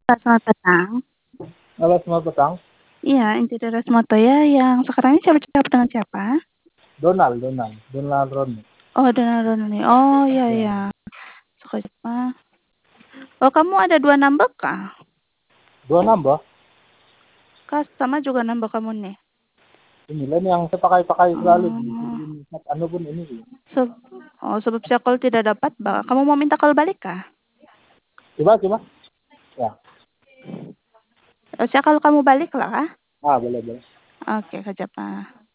Selamat petang. Halo, selamat petang. Iya, inti dari Moto ya, yang sekarang ini saya bercakap dengan siapa? Donald Ronny. Oh, dengan Roni. Oh, iya, Ya. iya. Suka siapa? Oh, kamu ada 2 number kah? 2 nambah. Kah sama juga number kamu nih? Ini lain yang saya pakai selalu di Oh, ini. Anu pun ini. sebab saya call tidak dapat, kamu mau minta call balik kah? Coba. Ya. Saya kalau kamu balik lah kah? Boleh. Oke, kejap.